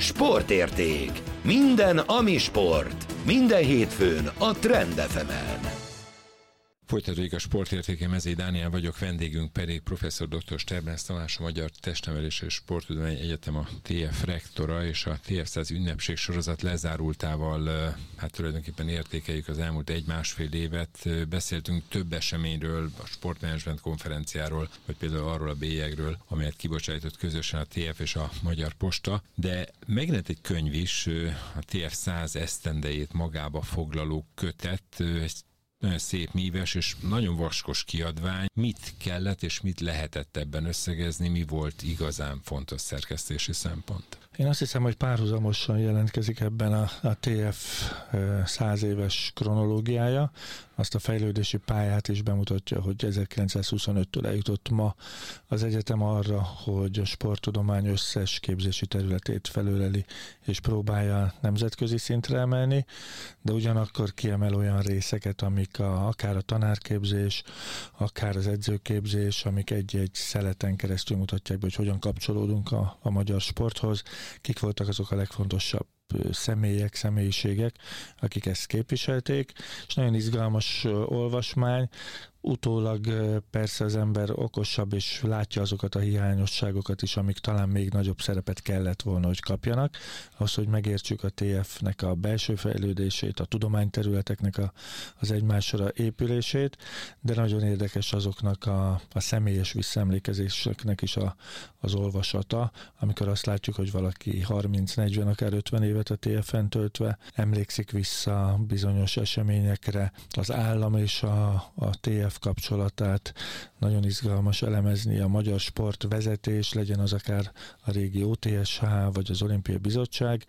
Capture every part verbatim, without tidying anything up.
Sportérték. Minden, ami sport. Minden hétfőn a Trend ef emen. Folytatódik a Sportértéke, Mezei Dániel vagyok, vendégünk pedig professzor dr. Sterblenz Tamás, a Magyar Testnevelés és Sporttudományi Egyetem a té ef rektora, és a té ef száz ünnepség sorozat lezárultával hát tulajdonképpen értékeljük az elmúlt egy-másfél évet. Beszéltünk több eseményről, a sportmenedzsment konferenciáról, vagy például arról a bélyegről, amelyet kibocsájtott közösen a té ef és a Magyar Posta, de megjelent egy könyv is, a té ef száz esztendejét magába foglaló kötet, egy nagyon szép, míves és nagyon vaskos kiadvány. Mit kellett és mit lehetett ebben összegezni, mi volt igazán fontos szerkesztési szempont? Én azt hiszem, hogy párhuzamosan jelentkezik ebben a, a té ef száz éves kronológiája. Azt a fejlődési pályát is bemutatja, hogy ezerkilencszázhuszonöttől eljutott ma az egyetem arra, hogy a sporttudomány összes képzési területét felöleli és próbálja nemzetközi szintre emelni, de ugyanakkor kiemel olyan részeket, amik a, akár a tanárképzés, akár az edzőképzés, amik egy-egy szeleten keresztül mutatják be, hogy hogyan kapcsolódunk a, a magyar sporthoz, kik voltak azok a legfontosabb személyek, személyiségek, akik ezt képviselték, és nagyon izgalmas olvasmány. Utólag persze az ember okosabb, és látja azokat a hiányosságokat is, amik talán még nagyobb szerepet kellett volna, hogy kapjanak, ahhoz, hogy megértsük a té ef-nek a belső fejlődését, a tudományterületeknek a, az egymásra épülését, de nagyon érdekes azoknak a, a személyes visszaemlékezéseknek is a, az olvasata, amikor azt látjuk, hogy valaki harminc, negyven, akár ötven évet a té efen töltve emlékszik vissza bizonyos eseményekre, az állam és a, a té ef kapcsolatát nagyon izgalmas elemezni, a magyar sportvezetés, legyen az akár a régi o té es há, vagy az Olimpiai Bizottság,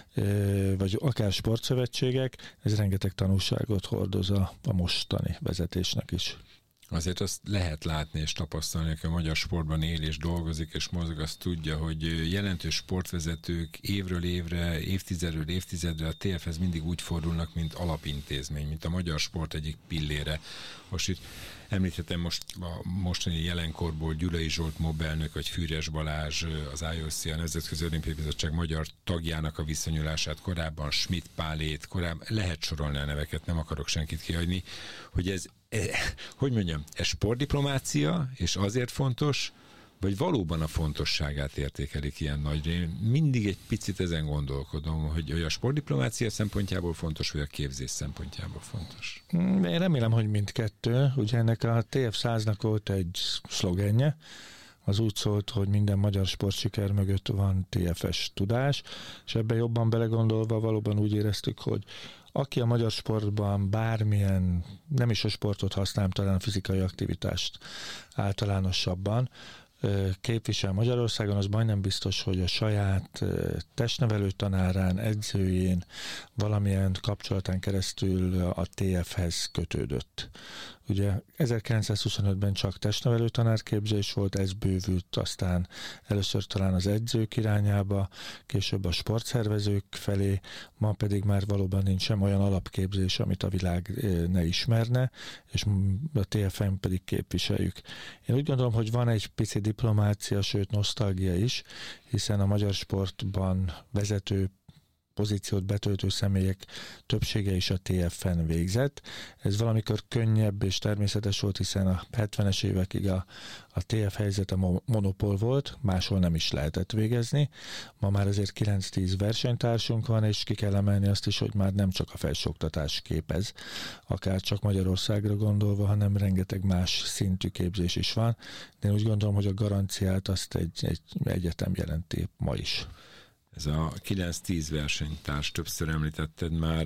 vagy akár sportszövetségek, ez rengeteg tanulságot hordoz a, a mostani vezetésnek is. Azért azt lehet látni és tapasztalni, aki a magyar sportban él és dolgozik és mozog, azt tudja, hogy jelentős sportvezetők évről évre, évtizedről évtizedre a té efhez mindig úgy fordulnak, mint alapintézmény, mint a magyar sport egyik pillére. Most itt említhetem most a mostani jelenkorból Gyulai Zsolt mobelnök, vagy Fűrjes Balázs, az i o cé, a Nemzetközi Olimpiai Bizottság magyar tagjának a viszonyulását, korábban Schmidt Pálét, korábban lehet sorolni a neveket, nem akarok senkit kihagyni, hogy ez hogy mondjam, ez sportdiplomácia, és azért fontos, vagy valóban a fontosságát értékelik ilyen nagyra. Én mindig egy picit ezen gondolkodom, hogy, hogy a sportdiplomácia szempontjából fontos, vagy a képzés szempontjából fontos. Én remélem, hogy mindkettő. Ugye ennek a té ef száznak volt egy szlogenje, az úgy szólt, hogy minden magyar sportsiker mögött van té ef-es tudás, és ebben jobban belegondolva valóban úgy éreztük, hogy aki a magyar sportban bármilyen, nem is a sportot használom, talán a fizikai aktivitást általánosabban képvisel Magyarországon, az majdnem biztos, hogy a saját testnevelő tanárán, edzőjén, valamilyen kapcsolatán keresztül a té efhez kötődött. Ugye ezerkilencszázhuszonötben csak testnevelő tanárképzés volt, ez bővült aztán először talán az edzők irányába, később a sportszervezők felé, ma pedig már valóban nincs sem olyan alapképzés, amit a világ ne ismerne, és a té efen pedig képviseljük. Én úgy gondolom, hogy van egy pici diplomácia, sőt nosztalgia is, hiszen a magyar sportban vezető pozíciót betöltő személyek többsége is a té efen végzett. Ez valamikor könnyebb és természetes volt, hiszen a hetvenes évekig a, a té ef helyzete monopól volt, máshol nem is lehetett végezni. Ma már azért kilenc-tíz versenytársunk van, és ki kell emelni azt is, hogy már nem csak a felsőoktatás képez, akár csak Magyarországra gondolva, hanem rengeteg más szintű képzés is van. De én úgy gondolom, hogy a garanciát azt egy, egy egyetem jelenti ma is. Ez a kilenc-tíz versenytárs, többször említetted már,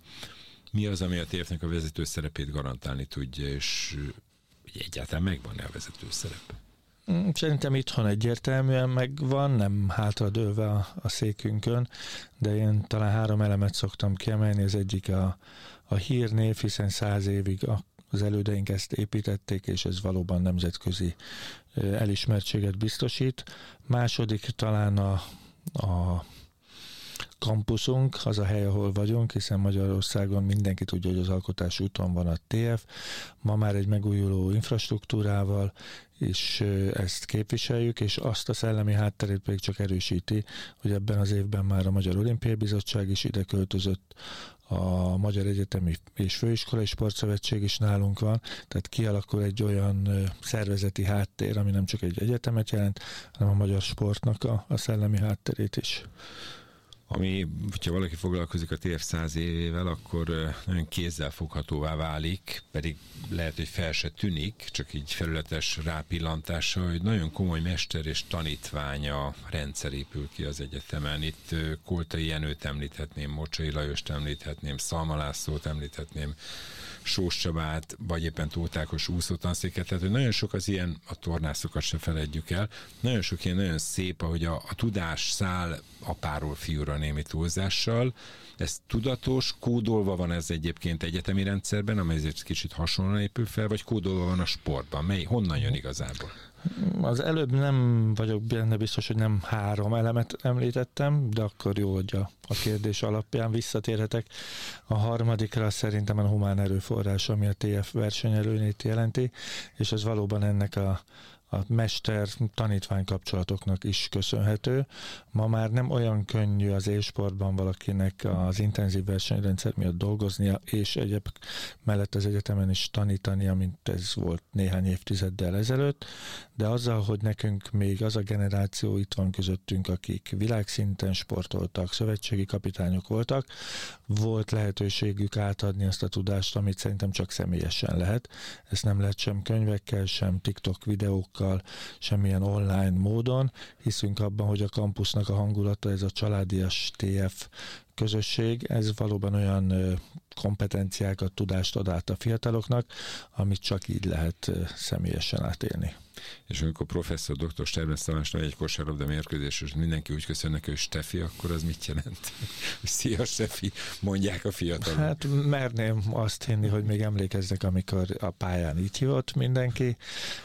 mi az, ami a té efnek a vezető szerepét garantálni tudja, és egyáltalán megvan-e a vezető szerep? Szerintem itthon egyértelműen megvan, nem hátradőlve a, a székünkön, de én talán három elemet szoktam kiemelni, az egyik a, a hírnév, hiszen száz évig a az elődeink ezt építették, és ez valóban nemzetközi elismertséget biztosít. Második talán a, a kampuszunk, az a hely, ahol vagyunk, hiszen Magyarországon mindenki tudja, hogy az Alkotás úton van a té ef, ma már egy megújuló infrastruktúrával, és ezt képviseljük, és azt a szellemi hátterét pedig csak erősíti, hogy ebben az évben már a Magyar Olimpiai Bizottság is ide költözött, a Magyar Egyetemi és Főiskolai Sportszövetség is nálunk van, tehát kialakul egy olyan szervezeti háttér, ami nem csak egy egyetemet jelent, hanem a magyar sportnak a, a szellemi hátterét is. Ami, hogyha valaki foglalkozik a té ef száz évével, akkor nagyon kézzelfoghatóvá válik, pedig lehet, hogy fel se tűnik, csak így felületes rápillantással, hogy nagyon komoly mester és tanítványa rendszer épül ki az egyetemen. Itt Koltai Jenőt említhetném, Mocsai Lajost említhetném, Szalma Lászlót említhetném, Sós Csabát, vagy éppen Tóth Ákos úszótanszéket, tehát hogy nagyon sok az ilyen, a tornászokat se feledjük el, nagyon sok ilyen nagyon szép, ahogy a, a tudás száll apáról fiúra némi túlzással. Ez tudatos, kódolva van ez egyébként egyetemi rendszerben, amely egy kicsit hasonlóan épül fel, vagy kódolva van a sportban? Mely, honnan jön igazából? Az előbb nem vagyok benne biztos, hogy nem három elemet említettem, de akkor jó, hogy a, a kérdés alapján visszatérhetek. A harmadikra szerintem a humán erőforrás, ami a té ef versenyelőnyét jelenti, és ez valóban ennek a a mester-tanítvány kapcsolatoknak is köszönhető. Ma már nem olyan könnyű az élsportban valakinek az intenzív versenyrendszer miatt dolgoznia, és egyéb mellett az egyetemen is tanítania, mint ez volt néhány évtizeddel ezelőtt, de azzal, hogy nekünk még az a generáció itt van közöttünk, akik világszinten sportoltak, szövetségi kapitányok voltak, volt lehetőségük átadni azt a tudást, amit szerintem csak személyesen lehet. Ezt nem lehet sem könyvekkel, sem TikTok videókkal, semmilyen online módon. Hiszünk abban, hogy a kampusznak a hangulata, ez a családias té ef közösség, ez valóban olyan kompetenciákat, tudást ad át a fiataloknak, amit csak így lehet személyesen átélni. És amikor professzor, doktor Sterbes Tamásnak egy kosárlabda mérkőzés, és mindenki úgy köszön neki, hogy Stefi, akkor az mit jelent? Szia Stefi, mondják a fiatalok. Hát merném azt hinni, hogy még emlékeznek, amikor a pályán így hívott mindenki,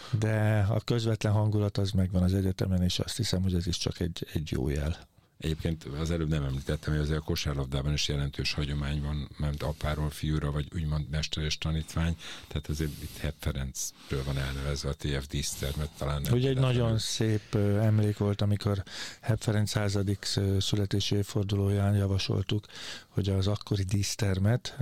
de a közvetlen hangulat az megvan az egyetemen, és azt hiszem, hogy ez is csak egy, egy jó jel. Egyébként az előbb nem említettem, hogy azért a kosárlabdában is jelentős hagyomány van, mert apáról fiúra, vagy úgymond mester és tanítvány, tehát azért itt Hepp Ferencről van elnevezve a té ef dísztermet, talán nem. Ugye egy nagyon elő. szép emlék volt, amikor Hepp Ferenc századik születési évfordulóján javasoltuk, hogy az akkori dísztermet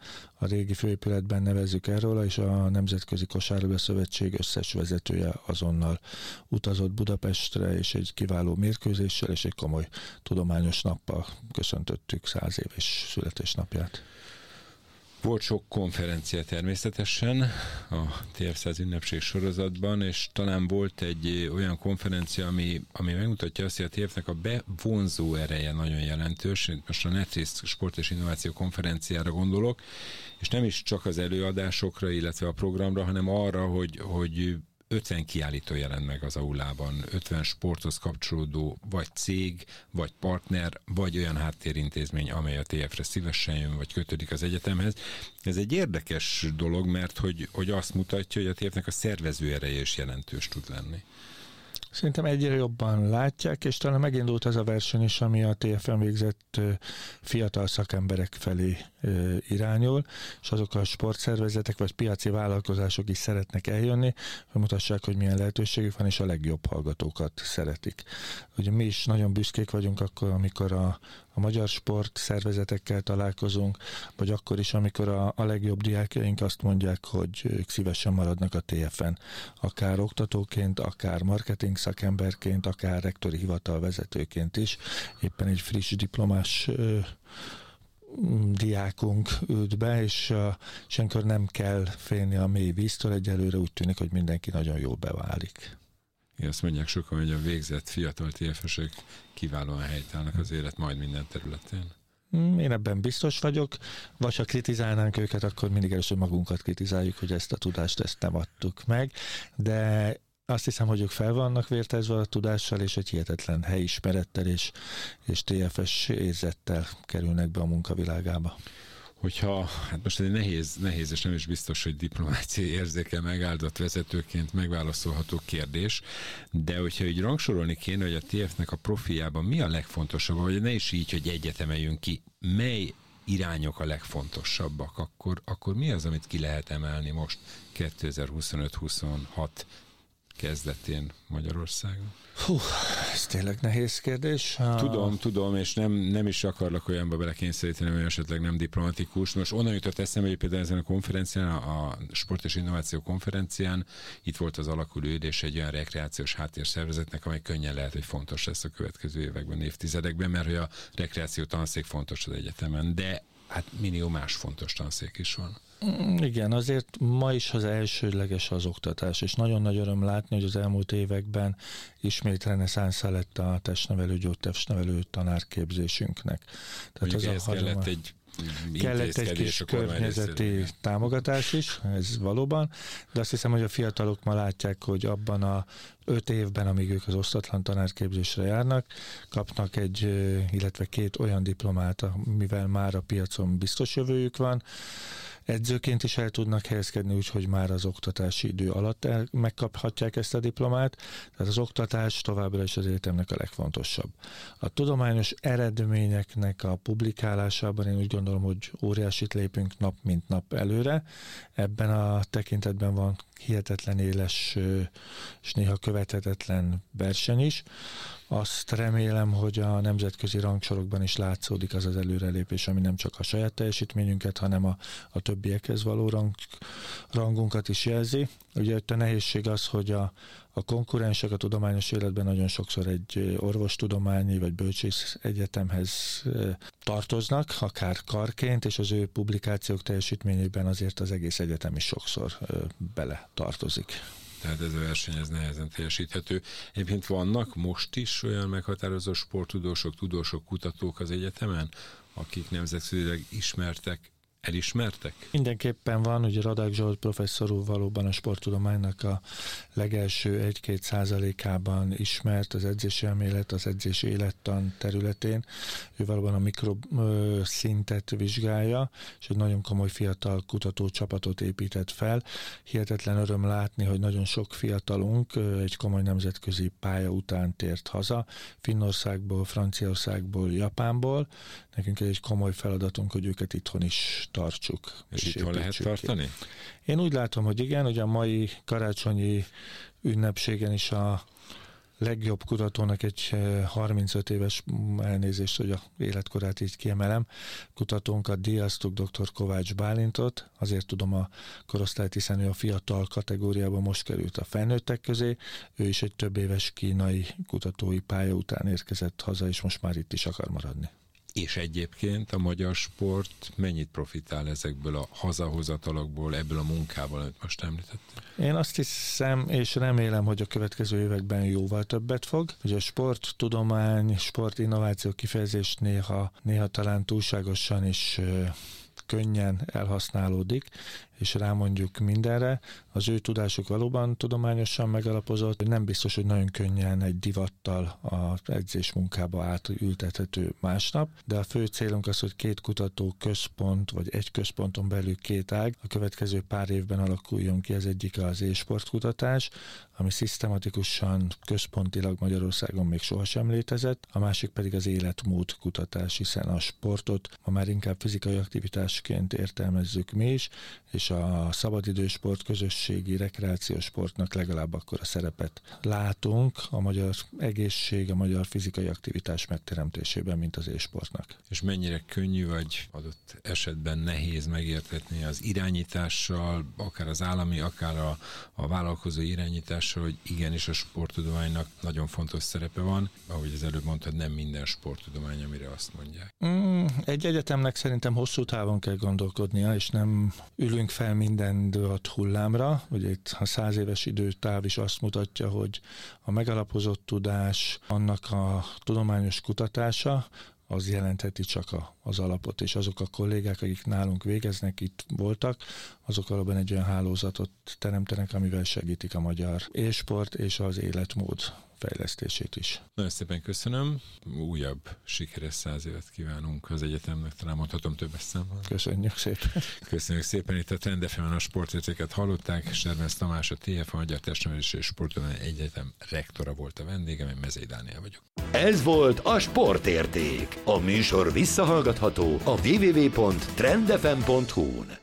a régi főépületben nevezzük erről, és a Nemzetközi Kosárlabda Szövetség összes vezetője azonnal utazott Budapestre, és egy kiváló mérkőzéssel és egy komoly tudományos nappal köszöntöttük száz éves születésnapját. Volt sok konferencia természetesen a té ef száz ünnepség sorozatban, és talán volt egy olyan konferencia, ami, ami megmutatja azt, hogy a té ef-nek a bevonzó ereje nagyon jelentős. Most a NETRIS Sport és Innováció konferenciára gondolok, és nem is csak az előadásokra, illetve a programra, hanem arra, hogy, hogy ötven kiállító jelent meg az aulában, ötven sporthoz kapcsolódó vagy cég, vagy partner, vagy olyan háttérintézmény, amely a té ef-re szívesen jön, vagy kötődik az egyetemhez. Ez egy érdekes dolog, mert hogy, hogy azt mutatja, hogy a té ef-nek a szervező ereje is jelentős tud lenni. Szerintem egyre jobban látják, és talán megindult az a verseny is, ami a té ef-en végzett fiatal szakemberek felé irányul, és azok a sportszervezetek vagy piaci vállalkozások is szeretnek eljönni, hogy mutassák, hogy milyen lehetőségük van, és a legjobb hallgatókat szeretik. Ugye mi is nagyon büszkék vagyunk akkor, amikor a, a magyar sport szervezetekkel találkozunk, vagy akkor is, amikor a, a legjobb diákjaink azt mondják, hogy ők szívesen maradnak a té ef-en, akár oktatóként, akár marketing szakemberként, akár rektori hivatal vezetőként is. Éppen egy friss diplomás ö, diákunk ült be, és uh, senkor nem kell félni a mély víztől, egyelőre úgy tűnik, hogy mindenki nagyon jól beválik. Igen, azt mondják sokan, hogy a végzett fiatal té ef-esek kiválóan helytállnak az élet majd minden területén. Én ebben biztos vagyok, vagy ha kritizálnánk őket, akkor mindig először magunkat kritizáljuk, hogy ezt a tudást ezt nem adtuk meg, de azt hiszem, hogy ők fel vannak vértezve a tudással, és egy hihetetlen helyismerettel és, és té ef-es érzettel kerülnek be a munkavilágába. Hogyha, hát most egy nehéz, nehéz és nem is biztos, hogy diplomáciai érzékel megáldott vezetőként megválaszolható kérdés, de hogyha így rangsorolni kéne, hogy a té ef-nek a profiljában mi a legfontosabb, vagy ne is így, hogy egyet emeljünk ki, mely irányok a legfontosabbak, akkor, akkor mi az, amit ki lehet emelni most kétezer-huszonöt huszonhat kezdetén Magyarországon? Hú, ez tényleg nehéz kérdés. Tudom, tudom, és nem, nem is akarlak olyanba belekényszeríteni, hogy esetleg nem diplomatikus. Most onnan jutott eszembe, hogy például ezen a konferencián, a Sport és Innováció konferencián itt volt az alakuló ülés egy olyan rekreációs háttérszervezetnek, amely könnyen lehet, hogy fontos lesz a következő években, évtizedekben, mert hogy a rekreáció tanszék fontos az egyetemen, de hát millió más fontos tanszék is van. Igen, azért ma is az elsődleges az oktatás, és nagyon nagy öröm látni, hogy az elmúlt években ismét reneszánszá lett a testnevelő, gyógytestnevelő tanárképzésünknek. Tehát az ehhez a kellett hagyomá... egy kellett egy kis környezeti támogatás is, ez valóban, de azt hiszem, hogy a fiatalok ma látják, hogy abban a öt évben, amíg ők az osztatlan tanárképzésre járnak, kapnak egy, illetve két olyan diplomát, mivel már a piacon biztos jövőjük van, edzőként is el tudnak helyezkedni, úgyhogy már az oktatási idő alatt el, megkaphatják ezt a diplomát, tehát az oktatás továbbra is az egyetemnek a legfontosabb. A tudományos eredményeknek a publikálásában én úgy gondolom, hogy óriásit lépünk nap mint nap előre. Ebben a tekintetben van hihetetlen éles és néha követhetetlen verseny is. Azt remélem, hogy a nemzetközi rangsorokban is látszódik az az előrelépés, ami nem csak a saját teljesítményünket, hanem a, a többiekhez való rang, rangunkat is jelzi. Ugye itt a nehézség az, hogy a, a konkurensek a tudományos életben nagyon sokszor egy orvostudományi vagy bölcsész egyetemhez tartoznak, akár karként, és az ő publikációk teljesítményében azért az egész egyetem is sokszor bele tartozik. Tehát ez a verseny ez nehezen teljesíthető. Egyébként vannak most is olyan meghatározó sporttudósok, tudósok, kutatók az egyetemen, akik nemzetközileg ismertek, elismertek? Mindenképpen van, ugye Radák Zsolt professzor úr valóban a sporttudománynak a legelső egy-két százalékában ismert az edzési elmélet, az edzési élettan területén. Ő valóban a mikroszintet vizsgálja, és egy nagyon komoly fiatal kutatócsapatot épített fel. Hihetetlen öröm látni, hogy nagyon sok fiatalunk egy komoly nemzetközi pálya után tért haza, Finnországból, Franciaországból, Japánból. Nekünk egy komoly feladatunk, hogy őket itthon is tartsuk. És, és itthon lehet tartani? Ki. Én úgy látom, hogy igen, hogy a mai karácsonyi ünnepségen is a legjobb kutatónak egy harmincöt éves, elnézést, hogy a életkorát így kiemelem, kutatónkat díjaztuk, dr. Kovács Bálintot, azért tudom a korosztályt, hiszen ő a fiatal kategóriában most került a felnőttek közé, ő is egy több éves kínai kutatói pálya után érkezett haza, és most már itt is akar maradni. És egyébként a magyar sport mennyit profitál ezekből a hazahozatalokból, ebből a munkából, amit most említettem? Én azt hiszem, és remélem, hogy a következő években jóval többet fog. Hogy a sporttudomány, sportinnováció kifejezés néha, néha talán túlságosan is könnyen elhasználódik, és rámondjuk mindenre. Az ő tudásuk valóban tudományosan megalapozott, nem biztos, hogy nagyon könnyen egy divattal az edzés munkába átültethető másnap, de a fő célunk az, hogy két kutató központ, vagy egy központon belül két ág a következő pár évben alakuljon ki. Az egyik az e-sportkutatás, ami szisztematikusan, központilag Magyarországon még sohasem létezett, a másik pedig az életmód kutatás, hiszen a sportot ma már inkább fizikai aktivitásként értelmezzük mi is, és a szabadidősport, közösségi, rekreációs sportnak legalább akkora szerepet látunk a magyar egészség, a magyar fizikai aktivitás megteremtésében, mint az e-sportnak. És mennyire könnyű, vagy adott esetben nehéz megértetni az irányítással, akár az állami, akár a, a vállalkozó irányítással, hogy igenis a sporttudománynak nagyon fontos szerepe van. Ahogy az előbb mondtad, nem minden sporttudomány, amire azt mondják. Mm, egy egyetemnek szerintem hosszú távon kell gondolkodnia, és nem ülünk fel minden dőlt hullámra. Ugye itt a száz éves időtáv is azt mutatja, hogy a megalapozott tudás, annak a tudományos kutatása, az jelentheti csak a, az alapot, és azok a kollégák, akik nálunk végeznek, itt voltak, azok valóban egy olyan hálózatot teremtenek, amivel segítik a magyar élsport és az életmód fejlesztését is. Nagyon szépen köszönöm. Újabb sikeres száz évet kívánunk az egyetemnek, talán mondhatom többes számban. Köszönjük szépen. Köszönjük szépen. Itt a Trend ef emen a sportértéket hallották. Sermez Tamás, a té ef, a Magyar Testnevelési és Sportudományi Egyetem rektora volt a vendégem, én Mezei Dániel vagyok. Ez volt a Sportérték. A műsor visszahallgatható a double-u double-u double-u pont trend f m pont hu-n.